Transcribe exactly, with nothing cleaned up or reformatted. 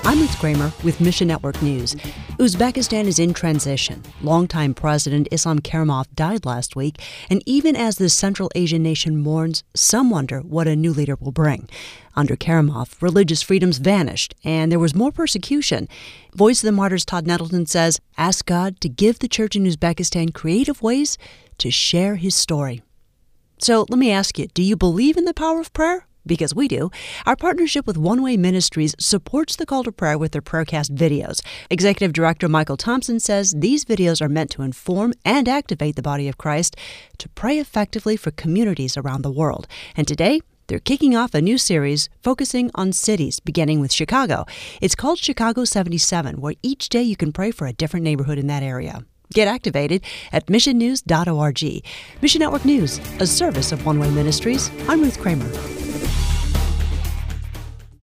I'm Ruth Kramer with Mission Network News. Uzbekistan is in transition. Longtime President Islam Karimov died last week, and even as the Central Asian nation mourns, some wonder what a new leader will bring. Under Karimov, religious freedoms vanished, and there was more persecution. Voice of the Martyrs Todd Nettleton says, ask God to give the church in Uzbekistan creative ways to share his story. So let me ask you, do you believe in the power of prayer? Because we do. Our partnership with One Way Ministries supports the call to prayer with their Prayercast videos. Executive Director Michael Thompson says these videos are meant to inform and activate the body of Christ to pray effectively for communities around the world. And today, they're kicking off a new series focusing on cities, beginning with Chicago. It's called Chicago seventy-seven, where each day you can pray for a different neighborhood in that area. Get activated at mission news dot org. Mission Network News, a service of One Way Ministries. I'm Ruth Kramer.